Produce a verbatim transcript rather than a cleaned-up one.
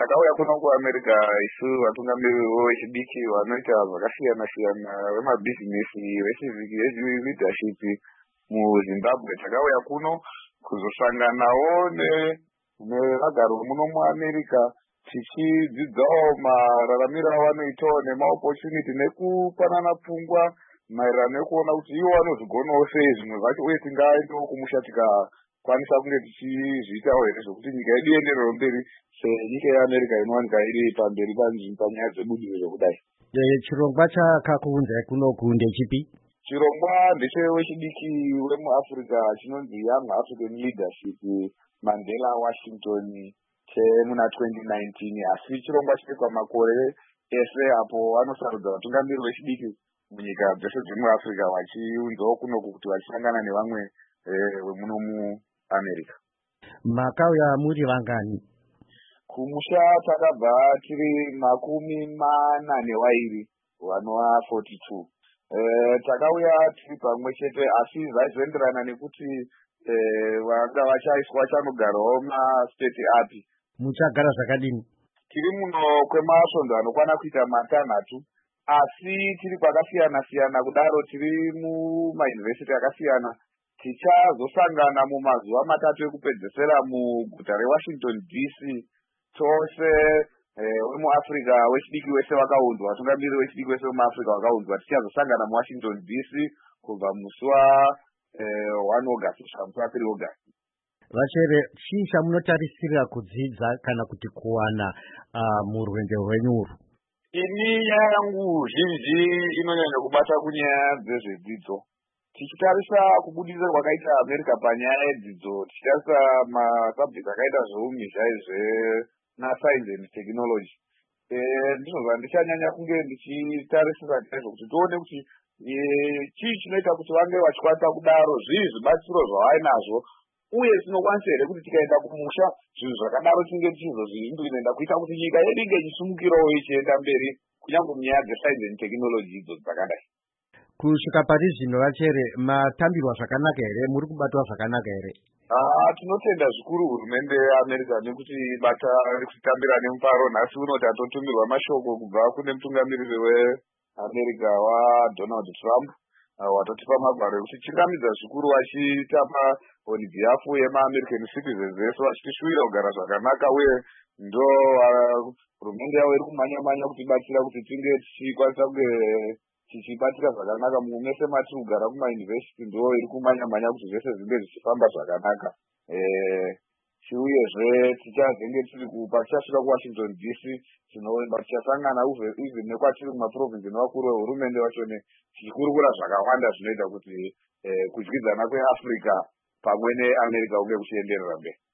takauya kuno kuAmerica isu vatungamiriri vechidiki vanoita zvakasiyana siyana vemabhizinesi vecivic leadership muZimbabwe. Takauya kuno kuzosanganawo nevagari muno muAmerica tichidzidzawo mararamiro avanoitawo nemaopportunity nekupanana pfungwa maererano nekuona kuti ivo vanozvigonawo sei zvimwe zvacho, uye tingaendawo kumusha tikakwanisa kunge tichizviitawo here zvokuti nyika yedu ienderere mberi senyika yeAmerica inowanika iri pamberi panyaya dzebudiriro kudai. Chirongwa chakakuunzai kunoku ndechipi? Chirongwa ndechewechidiki wemuAfrica chinonzi Young African Leadership Mandela Washington chemuna twenty nineteen, asi chirongwa chinoitwa makore ese apo vanosarudza vatungamiriri vechidiki munyika dzese dzemuAfrica vachiunzawo kunoku kuti vachisangana nevamwe vemuno muAmerica. Makauya muri vangani? Kumusha takabva tiri makumi mana nevairi vanova forty-two. Takauya tiri pamwe chete, asi zvaizoenderana nekuti vanga vachaiswa chanogarawo mastate api. Muchagara zvakadini? Tiri muno kwemasvondo anokwana kuita matanhatu, asi tiri kwakasiyana siyana kudaro, tiri mumayunivhesiti akasiyana. Tichazosangana mumazuva matatu ekupedzesera muguta reWashington D C. Tose wemuAfrica wechidiki wese vakaunzwa, vatungamiriri wechidiki wese wemuAfrica vakaunzwa. Tichazosangana muWashington D C kubva musi wa1 August kusvika musi wa3 August. Vachere, chii chamunotarisira kudzidza kana kuti kuwana uh, murwendo rwenyu urwu? Ini nyaya yangu zhinji inonyanya kubata kunyaya dzezvedzidzo. Tichitarisa kubudirira kwakaita America panyaya yedzidzo, tichitarisa masubject akaita zveumhizha zvenascience and technology, ndizvo zvandichanyanya kunge ndichitarisira chaizvo kuti tione kuti chii chinoita kuti vange vachikwanisa kudaro, zvii zvibatsiro zvavainazvo, uye tinokwanisa here kuti tikaenda kumusha zvinhu zvakadaro tinge tichizozvinoenda kuita kuti nyika yedu inge ichisumukirawo ichienda mberi kunyange munyaya dzescience and technology idzo dzakadai. Kusvika pari zvino Vachere, matambirwa zvakanaka here? Muri kubatwa zvakanaka here? Ah, tinotenda zvikuru hurumende yeAmerica nekuti bata rekutambira nemufaro. Nhasi uno tatotumirwa mashoko kubva kune mutungamiriri weAmerica waDonald Trump, watotipa magwaro ekuti chingamidza zvikuru vachitapa on behalf yemaAmerican citizens vese vachitishuvira kugara zvakanaka, uye ndo hurumende yavo iri kumhanya manya kutibatsira kuti tinge tichikwanisa kunge tichibatsira zvakanaka mumese matiri kugara kumayunivhesiti. Ndo iri kumhanya manya kuti zvese zvinge zvichifamba zvakanaka. Uyezve tichazenge tiri kupa tichasvika kuWashington D C tinoenda tichasangana even nekwatiri kumaprovinsi nevakuru vehurumende vacho tichikurukura zvakawanda zvinoita kuti kudyidzana kweAfrica pamwe neAmerica kunge kuchienderera mberi.